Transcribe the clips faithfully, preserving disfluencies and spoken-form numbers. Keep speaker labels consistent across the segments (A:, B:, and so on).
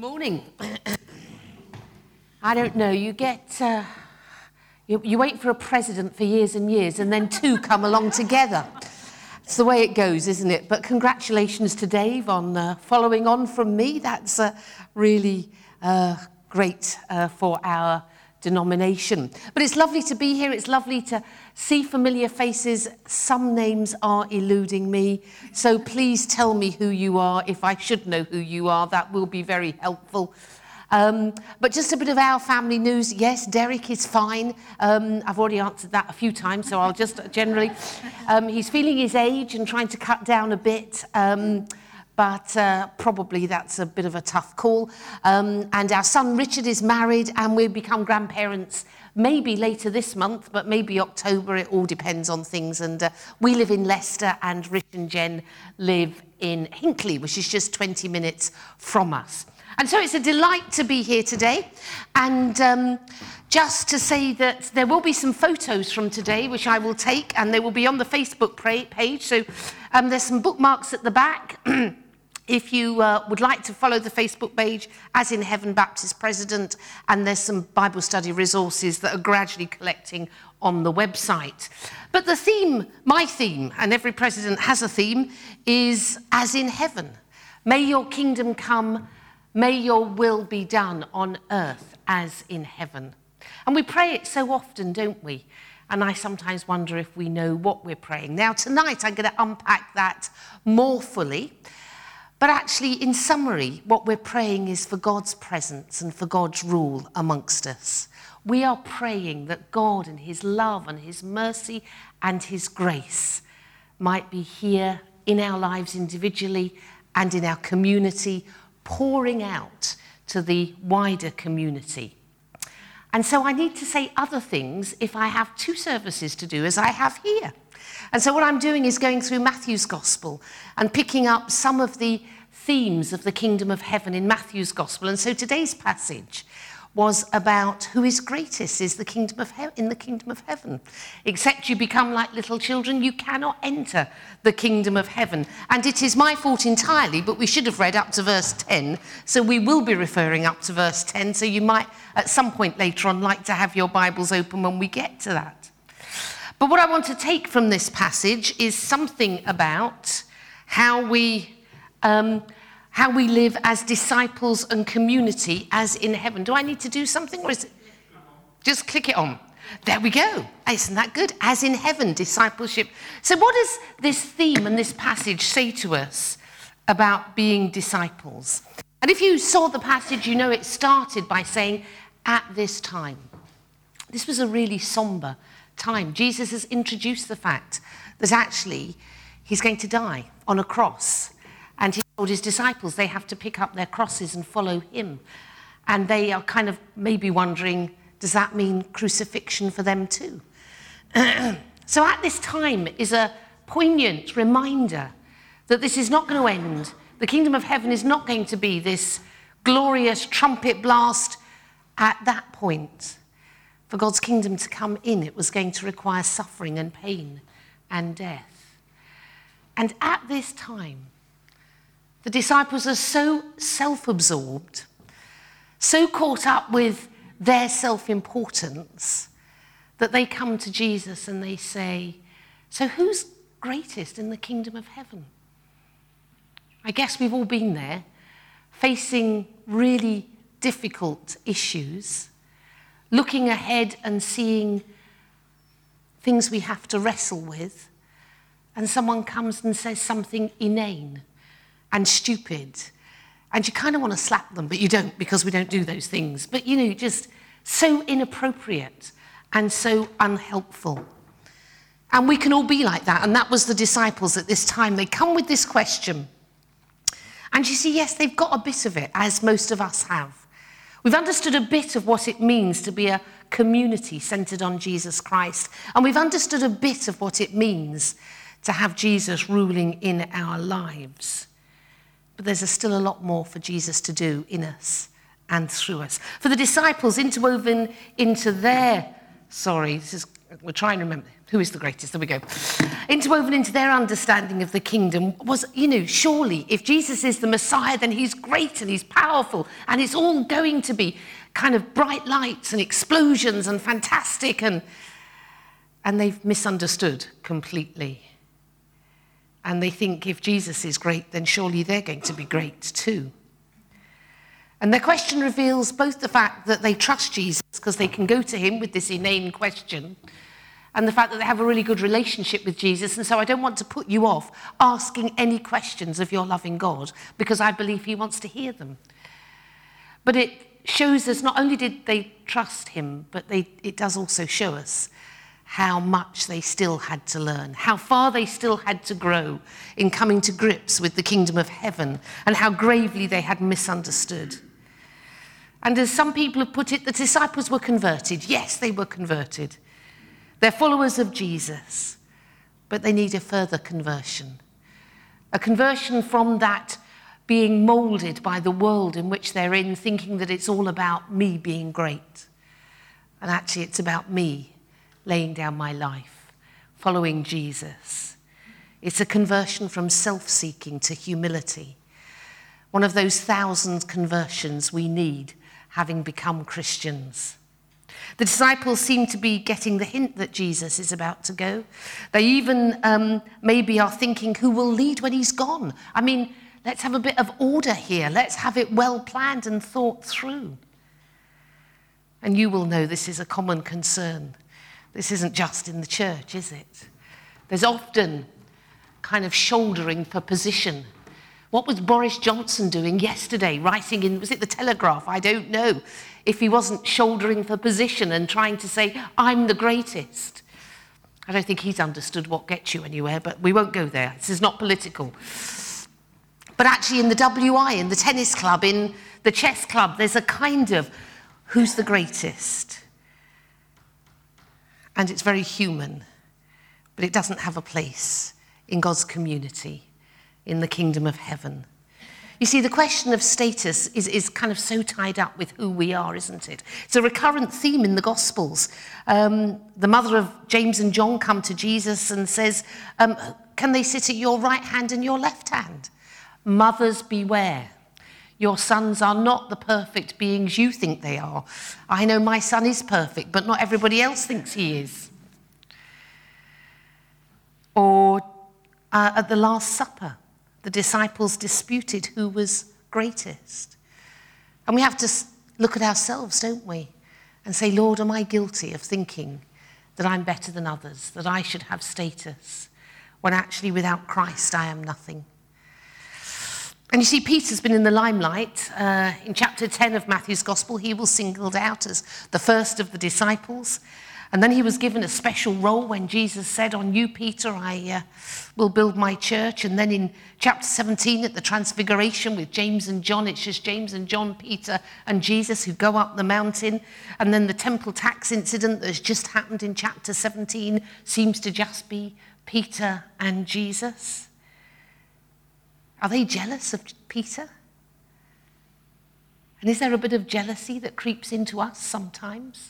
A: Morning. I don't know, you get, uh, you, you wait for a president for years and years and then two come along together. It's the way it goes, isn't it? But congratulations to Dave on uh, following on from me. That's uh, really uh, great uh, for our denomination. But it's lovely to be here. It's lovely to see familiar faces. Some names are eluding me. So please tell me who you are. If I should know who you are, that will be very helpful. Um, but just a bit of our family news. Yes, Derek is fine. Um, I've already answered that a few times, so I'll just generally... Um, he's feeling his age and trying to cut down a bit. Um, but uh, probably that's a bit of a tough call. Um, and our son Richard is married, and we'll become grandparents maybe later this month, but maybe October. It all depends on things. And uh, we live in Leicester, and Rich and Jen live in Hinckley, which is just twenty minutes from us. And so it's a delight to be here today. And um, just to say that there will be some photos from today, which I will take, and they will be on the Facebook page. So um, there's some bookmarks at the back. If you uh, would like to follow the Facebook page, As in Heaven Baptist President, and there's some Bible study resources that are gradually collecting on the website. But the theme, my theme, and every president has a theme, is As in Heaven. May your kingdom come, may your will be done on earth as in heaven. And we pray it so often, don't we? And I sometimes wonder if we know what we're praying. Now, tonight I'm going to unpack that more fully. But actually, in summary, what we're praying is for God's presence and for God's rule amongst us. We are praying that God and his love and his mercy and his grace might be here in our lives individually and in our community, pouring out to the wider community. And so I need to say other things if I have two services to do, as I have here. And so what I'm doing is going through Matthew's Gospel and picking up some of the themes of the kingdom of heaven in Matthew's Gospel. And so today's passage was about who is greatest is the kingdom of he- in the kingdom of heaven. Except you become like little children, you cannot enter the kingdom of heaven. And it is my fault entirely, but we should have read up to verse ten. So we will be referring up to verse ten. So you might at some point later on like to have your Bibles open when we get to that. But what I want to take from this passage is something about how we um, how we live as disciples and community as in heaven. Do I need to do something, or is it just click it on? There we go. Isn't that good? As in heaven, discipleship. So what does this theme and this passage say to us about being disciples? And if you saw the passage, you know it started by saying, at this time. This was a really somber time. Jesus has introduced the fact that actually he's going to die on a cross. And he told his disciples they have to pick up their crosses and follow him. And they are kind of maybe wondering, does that mean crucifixion for them too? So at this time is a poignant reminder that this is not going to end. The kingdom of heaven is not going to be this glorious trumpet blast at that point. For God's kingdom to come in, it was going to require suffering and pain and death. And at this time, the disciples are so self-absorbed, so caught up with their self-importance, that they come to Jesus and they say, so who's greatest in the kingdom of heaven? I guess we've all been there, facing really difficult issues, looking ahead and seeing things we have to wrestle with, and someone comes and says something inane and stupid, and you kind of want to slap them, but you don't, because we don't do those things. But, you know, just so inappropriate and so unhelpful. And we can all be like that, and that was the disciples at this time. They come with this question. And you see, yes, they've got a bit of it, as most of us have. We've understood a bit of what it means to be a community centered on Jesus Christ. And we've understood a bit of what it means to have Jesus ruling in our lives. But there's a still a lot more for Jesus to do in us and through us. For the disciples, interwoven into their, sorry, this is we'll try and remember who is the greatest. There we go. Interwoven into their understanding of the kingdom was, you know, surely if Jesus is the Messiah, then he's great and he's powerful and it's all going to be kind of bright lights and explosions and fantastic, and and they've misunderstood completely. And they think if Jesus is great, then surely they're going to be great too. And their question reveals both the fact that they trust Jesus because they can go to him with this inane question, and the fact that they have a really good relationship with Jesus. And so I don't want to put you off asking any questions of your loving God, because I believe he wants to hear them. But it shows us not only did they trust him, but they, it does also show us how much they still had to learn, how far they still had to grow in coming to grips with the kingdom of heaven, and how gravely they had misunderstood. And as some people have put it, the disciples were converted. Yes, they were converted. They're followers of Jesus, but they need a further conversion. A conversion from that being molded by the world in which they're in, thinking that it's all about me being great. And actually it's about me laying down my life, following Jesus. It's a conversion from self-seeking to humility. One of those thousand conversions we need, having become Christians. The disciples seem to be getting the hint that Jesus is about to go. They even um, maybe are thinking, who will lead when he's gone? I mean, let's have a bit of order here. Let's have it well planned and thought through. And you will know this is a common concern. This isn't just in the church, is it? There's often kind of shouldering for position. What was Boris Johnson doing yesterday, writing in, was it the Telegraph? I don't know. If he wasn't shouldering for position and trying to say, I'm the greatest. I don't think he's understood what gets you anywhere, but we won't go there. This is not political. But actually in the W I, in the tennis club, in the chess club, there's a kind of, who's the greatest? And it's very human, but it doesn't have a place in God's community, in the kingdom of heaven. You see, the question of status is, is kind of so tied up with who we are, isn't it? It's a recurrent theme in the Gospels. Um, the mother of James and John come to Jesus and says, um, can they sit at your right hand and your left hand? Mothers, beware. Your sons are not the perfect beings you think they are. I know my son is perfect, but not everybody else thinks he is. Or uh, at the Last Supper, the disciples disputed who was greatest. And we have to look at ourselves, don't we? And say, Lord, am I guilty of thinking that I'm better than others, that I should have status, when actually without Christ I am nothing? And you see, Peter's been in the limelight. Uh, in chapter ten of Matthew's Gospel, he was singled out as the first of the disciples. And then he was given a special role when Jesus said, on you, Peter, I uh, will build my church. And then in chapter seventeen at the Transfiguration with James and John, it's just James and John, Peter and Jesus who go up the mountain. And then the temple tax incident that's just happened in chapter seventeen seems to just be Peter and Jesus. Are they jealous of Peter? And is there a bit of jealousy that creeps into us sometimes?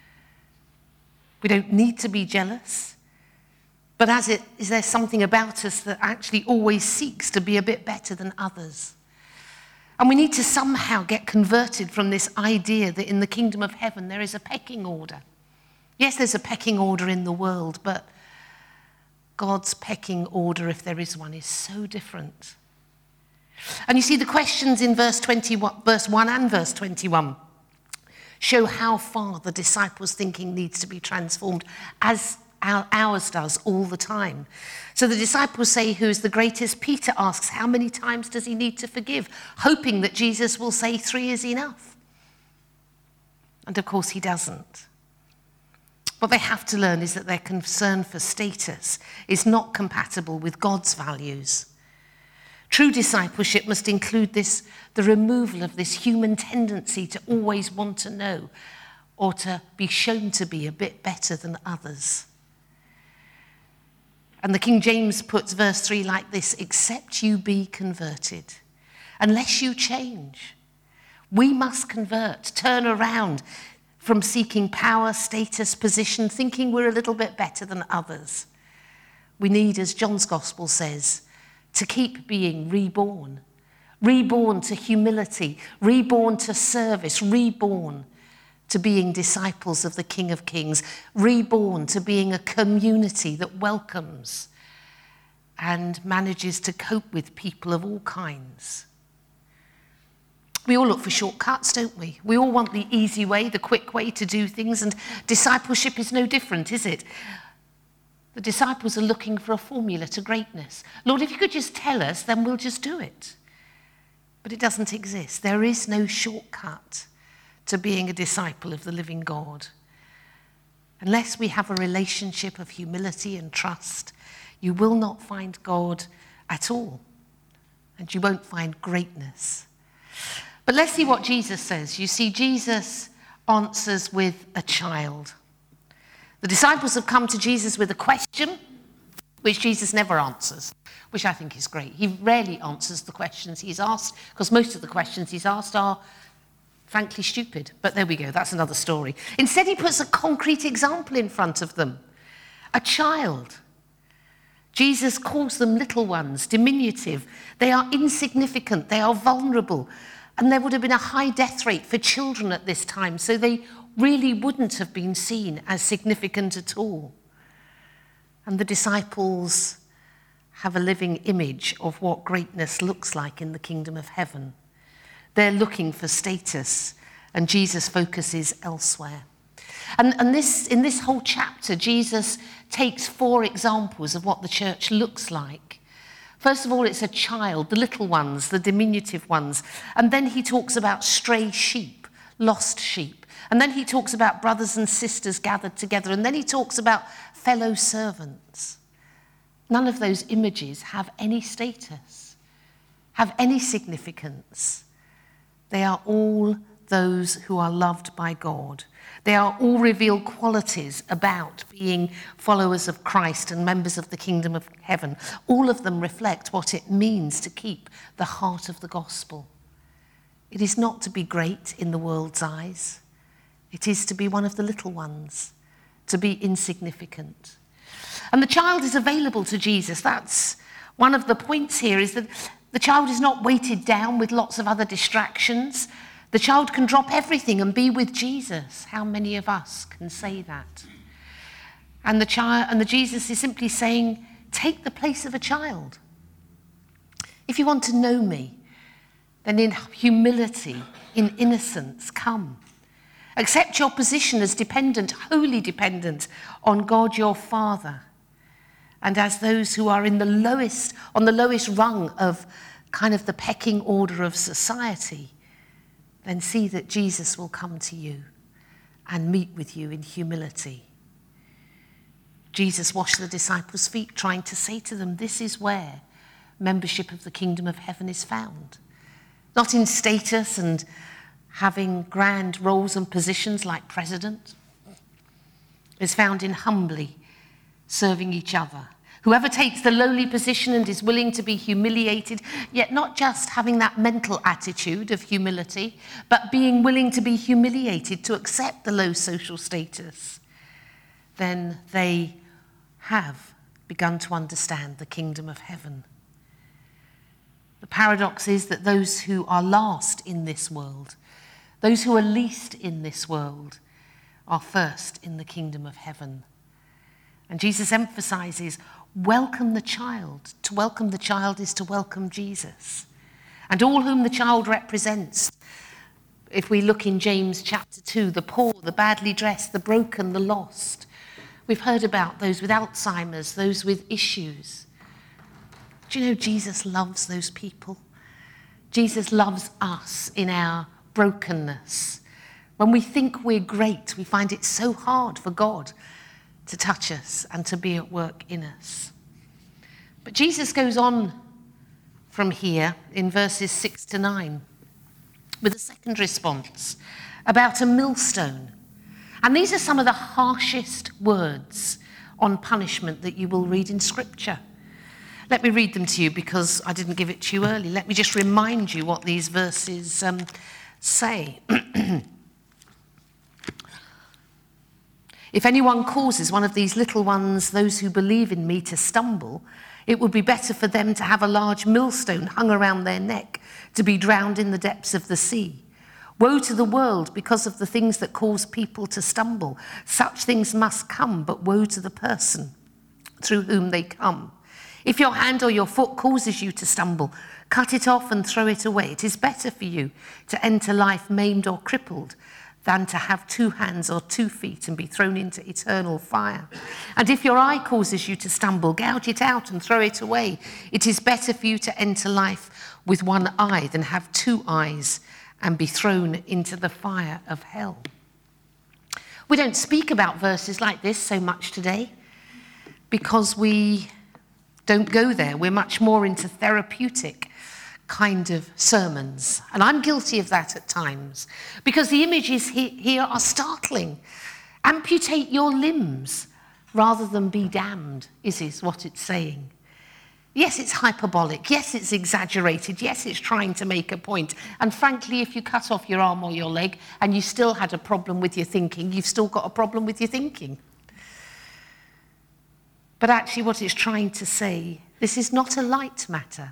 A: We don't need to be jealous, but as it, is there something about us that actually always seeks to be a bit better than others? And we need to somehow get converted from this idea that in the kingdom of heaven there is a pecking order. Yes, there's a pecking order in the world, but God's pecking order, if there is one, is so different. And you see the questions in verse twenty-one, verse one and verse twenty-one show how far the disciples' thinking needs to be transformed, as ours does all the time. So the disciples say, who is the greatest? Peter asks, how many times does he need to forgive? Hoping that Jesus will say three is enough. And of course he doesn't. What they have to learn is that their concern for status is not compatible with God's values. True discipleship must include this, the removal of this human tendency to always want to know or to be shown to be a bit better than others. And the King James puts verse three like this, except you be converted, unless you change. We must convert, turn around from seeking power, status, position, thinking we're a little bit better than others. We need, as John's Gospel says, to keep being reborn. Reborn to humility, reborn to service, reborn to being disciples of the King of Kings, reborn to being a community that welcomes and manages to cope with people of all kinds. We all look for shortcuts, don't we? We all want the easy way, the quick way to do things, and discipleship is no different, is it? The disciples are looking for a formula to greatness. Lord, if you could just tell us, then we'll just do it. But it doesn't exist. There is no shortcut to being a disciple of the living God. Unless we have a relationship of humility and trust, you will not find God at all, and you won't find greatness. But let's see what Jesus says. You see, Jesus answers with a child. The disciples have come to Jesus with a question, which Jesus never answers, which I think is great. He rarely answers the questions he's asked, because most of the questions he's asked are frankly stupid. But there we go, that's another story. Instead, he puts a concrete example in front of them. A child. Jesus calls them little ones, diminutive. They are insignificant, they are vulnerable. And there would have been a high death rate for children at this time, so they really wouldn't have been seen as significant at all. And the disciples have a living image of what greatness looks like in the kingdom of heaven. They're looking for status, and Jesus focuses elsewhere. And, and this, in this whole chapter, Jesus takes four examples of what the church looks like. First of all, it's a child, the little ones, the diminutive ones. And then he talks about stray sheep, lost sheep. And then he talks about brothers and sisters gathered together. And then he talks about fellow servants. None of those images have any status, have any significance. They are all those who are loved by God. They are all reveal qualities about being followers of Christ and members of the kingdom of heaven. All of them reflect what it means to keep the heart of the gospel. It is not to be great in the world's eyes. It is to be one of the little ones, to be insignificant. And the child is available to Jesus. That's one of the points here, is that the child is not weighted down with lots of other distractions. The child can drop everything and be with Jesus. How many of us can say that? And the child, and the Jesus is simply saying, take the place of a child. If you want to know me, then in humility, in innocence, come. Accept your position as dependent, wholly dependent on God your Father. And as those who are in the lowest, on the lowest rung of kind of the pecking order of society, then see that Jesus will come to you and meet with you in humility. Jesus washed the disciples' feet, trying to say to them, this is where membership of the kingdom of heaven is found. Not in status and having grand roles and positions like president. It's found in humbly serving each other. Whoever takes the lowly position and is willing to be humiliated, yet not just having that mental attitude of humility, but being willing to be humiliated, to accept the low social status, then they have begun to understand the kingdom of heaven. The paradox is that those who are last in this world, those who are least in this world, are first in the kingdom of heaven. And Jesus emphasizes, welcome the child. To welcome the child is to welcome Jesus. And all whom the child represents, if we look in James chapter two, the poor, the badly dressed, the broken, the lost. We've heard about those with Alzheimer's, those with issues. Do you know Jesus loves those people? Jesus loves us in our brokenness. When we think we're great, we find it so hard for God to touch us and to be at work in us. But Jesus goes on from here in verses six to nine with a second response about a millstone. And these are some of the harshest words on punishment that you will read in Scripture. Let me read them to you because I didn't give it to you early. Let me just remind you what these verses um, say. If anyone causes one of these little ones, those who believe in me, to stumble, it would be better for them to have a large millstone hung around their neck, to be drowned in the depths of the sea. Woe to the world because of the things that cause people to stumble. Such things must come, but woe to the person through whom they come. If your hand or your foot causes you to stumble, cut it off and throw it away. It is better for you to enter life maimed or crippled than to have two hands or two feet and be thrown into eternal fire. And if your eye causes you to stumble, gouge it out and throw it away. It is better for you to enter life with one eye than have two eyes and be thrown into the fire of hell. We don't speak about verses like this so much today because we don't go there. We're much more into therapeutic kind of sermons. And I'm guilty of that at times because the images he- here are startling. Amputate your limbs rather than be damned, is, is what it's saying. Yes, it's hyperbolic. Yes, it's exaggerated. Yes, it's trying to make a point. And frankly, if you cut off your arm or your leg and you still had a problem with your thinking, you've still got a problem with your thinking. But actually what it's trying to say, this is not a light matter.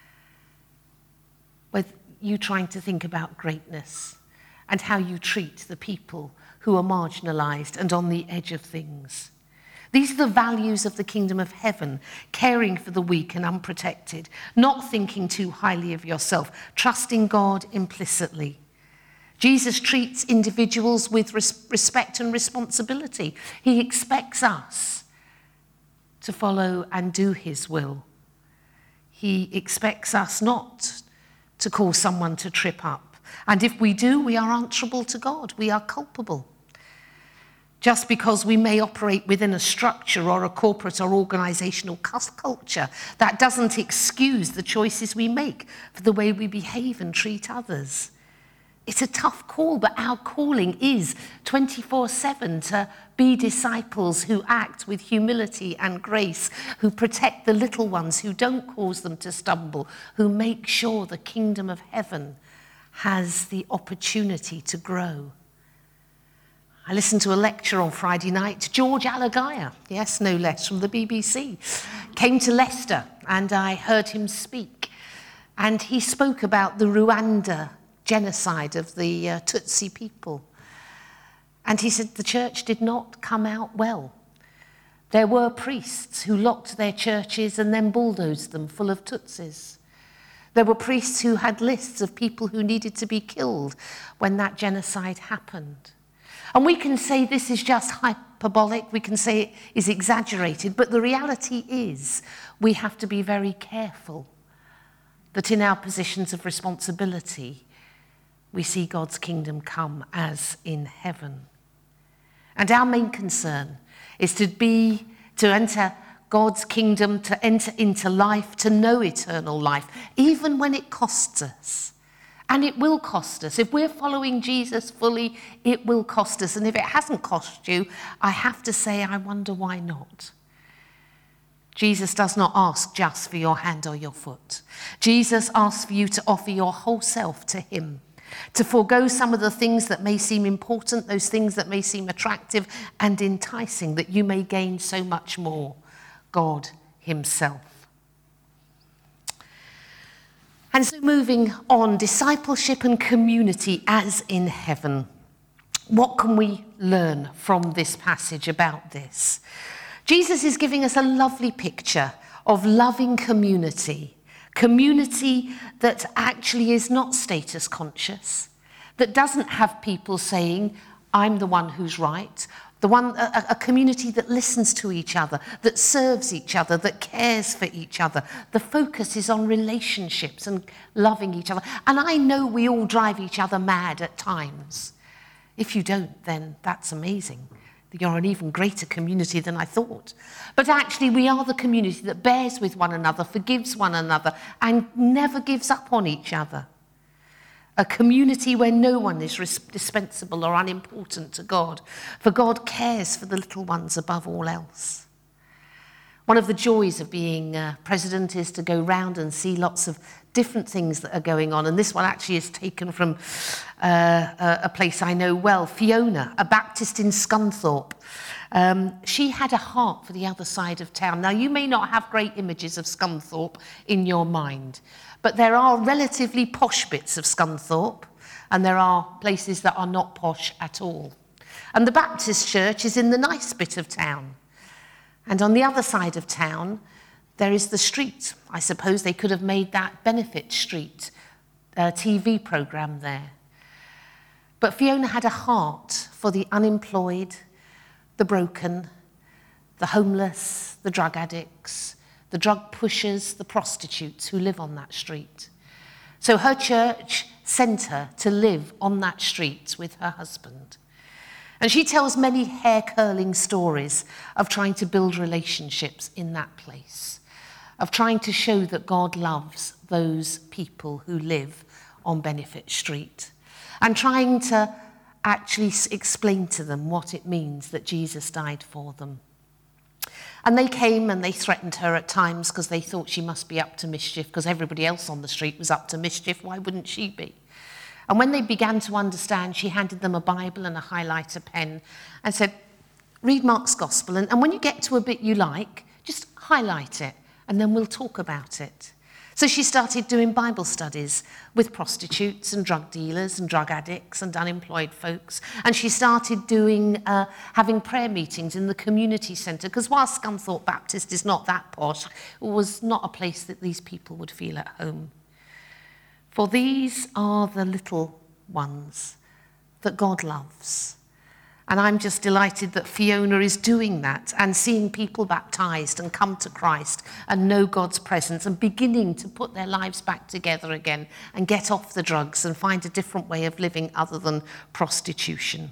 A: With you trying to think about greatness and how you treat the people who are marginalized and on the edge of things. These are the values of the kingdom of heaven, caring for the weak and unprotected, not thinking too highly of yourself, trusting God implicitly. Jesus treats individuals with res- respect and responsibility. He expects us to follow and do his will. He expects us not to cause someone to trip up. And if we do, we are answerable to God. We are culpable. Just because we may operate within a structure or a corporate or organizational culture, that doesn't excuse the choices we make for the way we behave and treat others. It's a tough call, but our calling is twenty-four seven to be disciples who act with humility and grace, who protect the little ones, who don't cause them to stumble, who make sure the kingdom of heaven has the opportunity to grow. I listened to a lecture on Friday night. George Alagiah, yes, no less, from the B B C, came to Leicester and I heard him speak. And he spoke about the Rwanda genocide of the uh, Tutsi people. And he said the church did not come out well. There were priests who locked their churches and then bulldozed them full of Tutsis. There were priests who had lists of people who needed to be killed when that genocide happened. And we can say this is just hyperbolic, we can say it is exaggerated, but the reality is we have to be very careful that in our positions of responsibility, we see God's kingdom come as in heaven. And our main concern is to be, to enter God's kingdom, to enter into life, to know eternal life, even when it costs us. And it will cost us. If we're following Jesus fully, it will cost us. And if it hasn't cost you, I have to say, I wonder why not. Jesus does not ask just for your hand or your foot. Jesus asks for you to offer your whole self to him, to forego some of the things that may seem important, those things that may seem attractive and enticing, that you may gain so much more, God himself. And so moving on, discipleship and community as in heaven. What can we learn from this passage about this? Jesus is giving us a lovely picture of loving community. Community that actually is not status conscious, that doesn't have people saying, I'm the one who's right. The one, a, a community that listens to each other, that serves each other, that cares for each other. The focus is on relationships and loving each other. And I know we all drive each other mad at times. If you don't, then that's amazing. You're an even greater community than I thought. But actually, we are the community that bears with one another, forgives one another, and never gives up on each other. A community where no one is dispensable or unimportant to God, for God cares for the little ones above all else. One of the joys of being uh, president is to go round and see lots of different things that are going on. And this one actually is taken from uh, a, a place I know well, Fiona, a Baptist in Scunthorpe. Um, she had a heart for the other side of town. Now, you may not have great images of Scunthorpe in your mind, but there are relatively posh bits of Scunthorpe, and there are places that are not posh at all. And the Baptist church is in the nice bit of town. And on the other side of town, there is the street. I suppose they could have made that Benefit Street uh, T V programme there. But Fiona had a heart for the unemployed, the broken, the homeless, the drug addicts, the drug pushers, the prostitutes who live on that street. So her church sent her to live on that street with her husband. And she tells many hair-curling stories of trying to build relationships in that place, of trying to show that God loves those people who live on Benefit Street, and trying to actually explain to them what it means that Jesus died for them. And they came and they threatened her at times because they thought she must be up to mischief, because everybody else on the street was up to mischief. Why wouldn't she be? And when they began to understand, she handed them a Bible and a highlighter pen and said, read Mark's Gospel, and, and when you get to a bit you like, just highlight it, and then we'll talk about it. So she started doing Bible studies with prostitutes and drug dealers and drug addicts and unemployed folks. And she started doing, uh, having prayer meetings in the community centre, because while Scunthorpe Baptist is not that posh, it was not a place that these people would feel at home. For these are the little ones that God loves. And I'm just delighted that Fiona is doing that and seeing people baptised and come to Christ and know God's presence and beginning to put their lives back together again and get off the drugs and find a different way of living other than prostitution.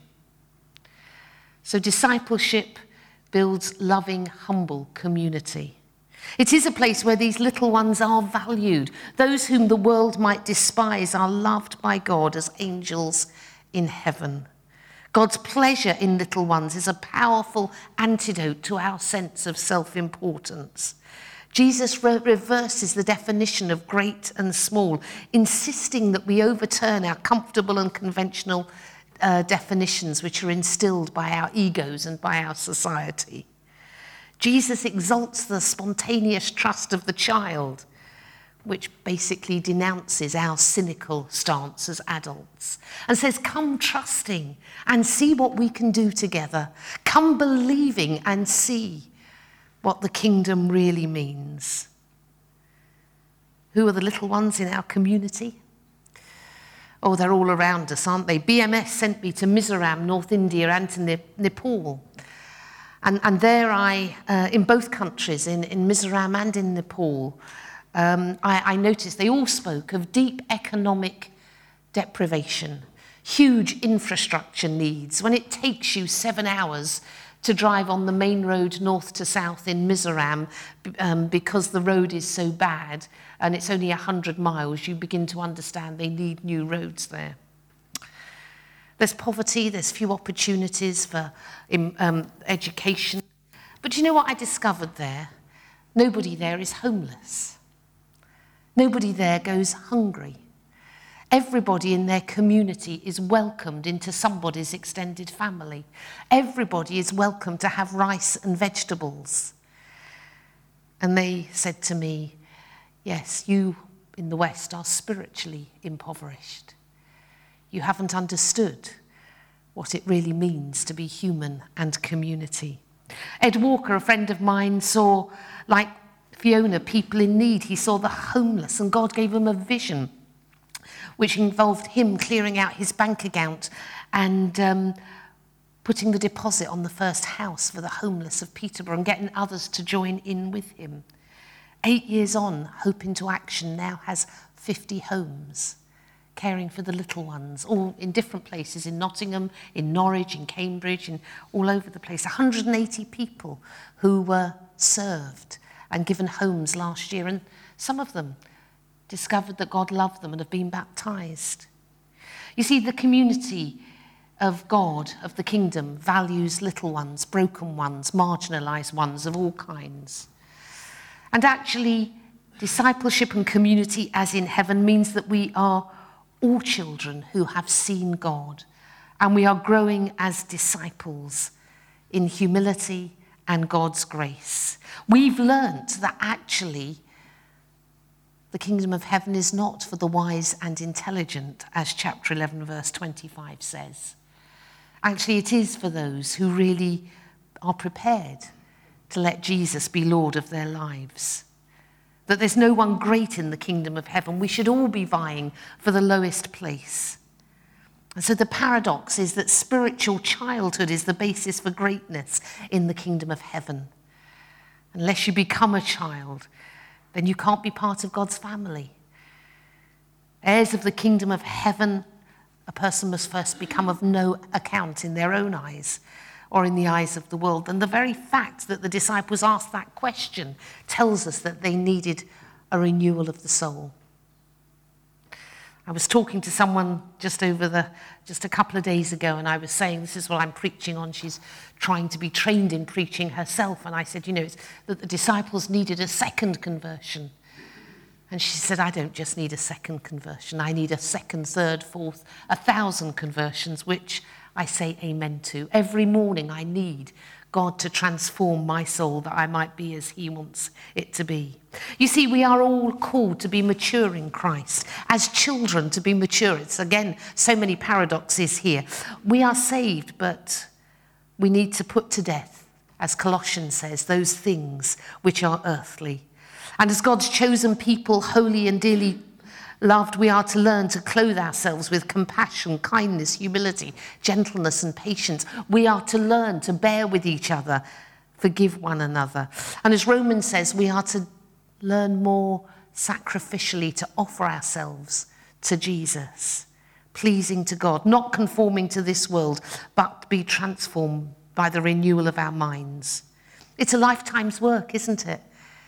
A: So discipleship builds loving, humble community. It is a place where these little ones are valued. Those whom the world might despise are loved by God as angels in heaven. God's pleasure in little ones is a powerful antidote to our sense of self-importance. Jesus re- reverses the definition of great and small, insisting that we overturn our comfortable and conventional uh, definitions which are instilled by our egos and by our society. Jesus exalts the spontaneous trust of the child, which basically denounces our cynical stance as adults, and says, come trusting and see what we can do together. Come believing and see what the kingdom really means. Who are the little ones in our community? Oh, they're all around us, aren't they? B M S sent me to Mizoram, North India, and to Nepal. And, and there I, uh, in both countries, in, in Mizoram and in Nepal, um, I, I noticed they all spoke of deep economic deprivation, huge infrastructure needs. When it takes you seven hours to drive on the main road north to south in Mizoram um, because the road is so bad and it's only one hundred miles, you begin to understand they need new roads there. There's poverty, there's few opportunities for um, education. But do you know what I discovered there? Nobody there is homeless. Nobody there goes hungry. Everybody in their community is welcomed into somebody's extended family. Everybody is welcome to have rice and vegetables. And they said to me, yes, you in the West are spiritually impoverished. You haven't understood what it really means to be human and community. Ed Walker, a friend of mine, saw, like Fiona, people in need. He saw the homeless, and God gave him a vision which involved him clearing out his bank account and um, putting the deposit on the first house for the homeless of Peterborough and getting others to join in with him. Eight years on, Hope into Action now has fifty homes, caring for the little ones, all in different places, in Nottingham, in Norwich, in Cambridge, and all over the place. one hundred eighty people who were served and given homes last year, and some of them discovered that God loved them and have been baptised. You see, the community of God, of the kingdom, values little ones, broken ones, marginalised ones of all kinds. And actually, discipleship and community as in heaven means that we are all children who have seen God, and we are growing as disciples in humility and God's grace. We've learnt that actually the kingdom of heaven is not for the wise and intelligent, as chapter eleven, verse twenty-five says. Actually, it is for those who really are prepared to let Jesus be Lord of their lives. That there's no one great in the kingdom of heaven. We should all be vying for the lowest place. And so the paradox is that spiritual childhood is the basis for greatness in the kingdom of heaven. Unless you become a child, then you can't be part of God's family. Heirs of the kingdom of heaven, a person must first become of no account in their own eyes or in the eyes of the world. And the very fact that the disciples asked that question tells us that they needed a renewal of the soul. I was talking to someone just over the, just a couple of days ago, and I was saying, this is what I'm preaching on. She's trying to be trained in preaching herself. And I said, you know, it's that the disciples needed a second conversion. And she said, I don't just need a second conversion. I need a second, third, fourth, a thousand conversions, which I say amen to. Every morning I need God to transform my soul that I might be as he wants it to be. You see, we are all called to be mature in Christ. As children, to be mature. It's, again, so many paradoxes here. We are saved, but we need to put to death, as Colossians says, those things which are earthly. And as God's chosen people, holy and dearly loved, we are to learn to clothe ourselves with compassion, kindness, humility, gentleness, and patience. We are to learn to bear with each other, forgive one another. And as Romans says, we are to learn more sacrificially to offer ourselves to Jesus, pleasing to God, not conforming to this world, but be transformed by the renewal of our minds. It's a lifetime's work, isn't it?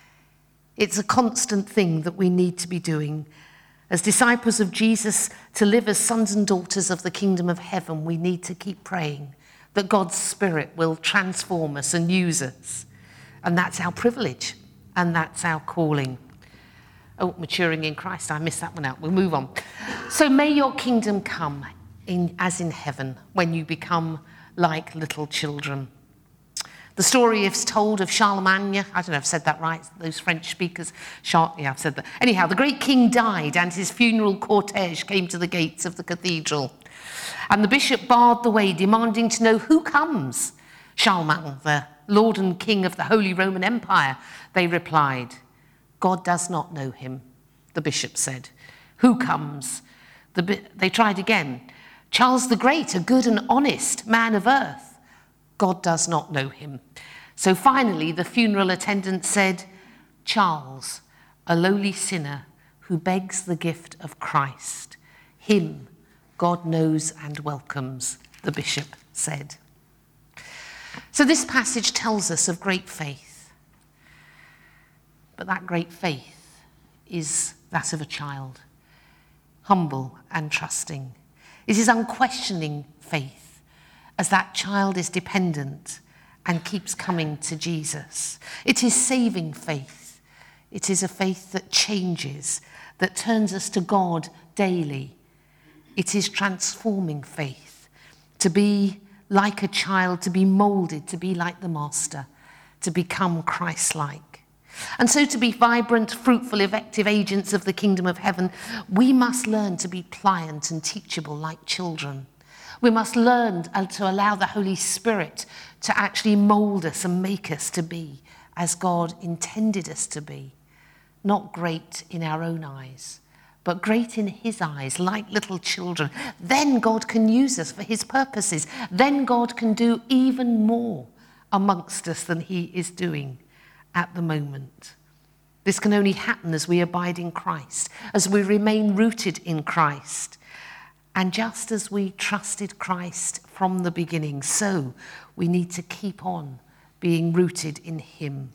A: It's a constant thing that we need to be doing. As disciples of Jesus, to live as sons and daughters of the kingdom of heaven, we need to keep praying that God's Spirit will transform us and use us. And that's our privilege, and that's our calling. Oh, maturing in Christ, I missed that one out. We'll move on. So may your kingdom come in, as in heaven, when you become like little children. The story is told of Charlemagne. I don't know if I've said that right, those French speakers. Char- yeah, I've said that. Anyhow, the great king died and his funeral cortege came to the gates of the cathedral. And the bishop barred the way, demanding to know who comes. Charlemagne, the lord and king of the Holy Roman Empire, they replied. God does not know him, the bishop said. Who comes? The bi- they tried again. Charles the Great, a good and honest man of earth. God does not know him. So finally, the funeral attendant said, Charles, a lowly sinner who begs the gift of Christ. Him God knows and welcomes, the bishop said. So this passage tells us of great faith. But that great faith is that of a child, humble and trusting. It is unquestioning faith, as that child is dependent and keeps coming to Jesus. It is saving faith. It is a faith that changes, that turns us to God daily. It is transforming faith, to be like a child, to be molded, to be like the Master, to become Christ-like. And so to be vibrant, fruitful, effective agents of the kingdom of heaven, we must learn to be pliant and teachable like children. We must learn to allow the Holy Spirit to actually mold us and make us to be as God intended us to be. Not great in our own eyes, but great in his eyes, like little children. Then God can use us for his purposes. Then God can do even more amongst us than he is doing at the moment. This can only happen as we abide in Christ, as we remain rooted in Christ. And just as we trusted Christ from the beginning, so we need to keep on being rooted in him.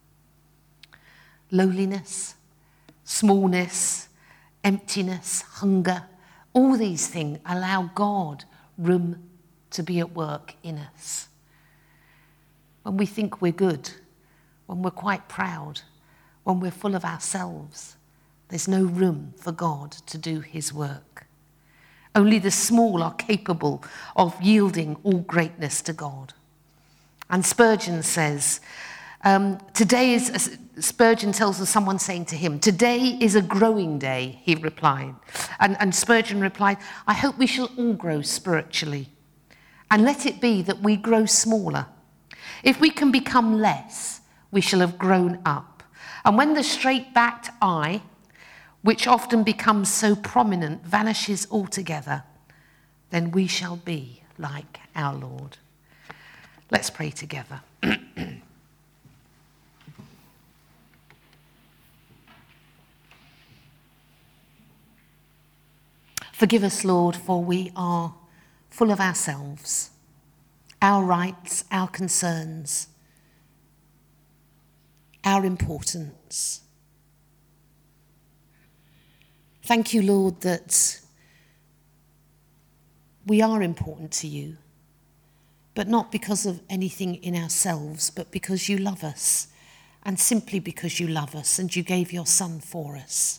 A: Lowliness, smallness, emptiness, hunger, all these things allow God room to be at work in us. When we think we're good, when we're quite proud, when we're full of ourselves, there's no room for God to do his work. Only the small are capable of yielding all greatness to God. And Spurgeon says, um, today is, Spurgeon tells of someone saying to him, today is a growing day, he replied. And, and Spurgeon replied, I hope we shall all grow spiritually. And let it be that we grow smaller. If we can become less, we shall have grown up. And when the straight-backed eye, which often becomes so prominent, vanishes altogether, then we shall be like our Lord. Let's pray together. Forgive us, Lord, for we are full of ourselves, our rights, our concerns, our importance. Thank you, Lord, that we are important to you, but not because of anything in ourselves, but because you love us, and simply because you love us and you gave your Son for us.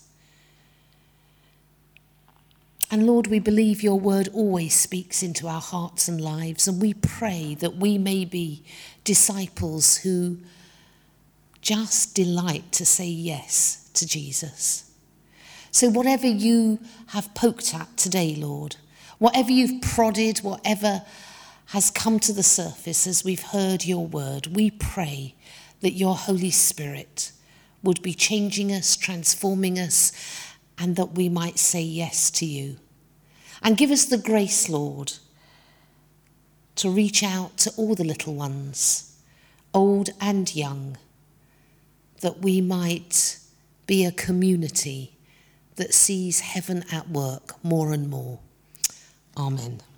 A: And Lord, we believe your word always speaks into our hearts and lives, and we pray that we may be disciples who just delight to say yes to Jesus. So whatever you have poked at today, Lord, whatever you've prodded, whatever has come to the surface as we've heard your word, we pray that your Holy Spirit would be changing us, transforming us, and that we might say yes to you. And give us the grace, Lord, to reach out to all the little ones, old and young, that we might be a community that sees heaven at work more and more. Amen.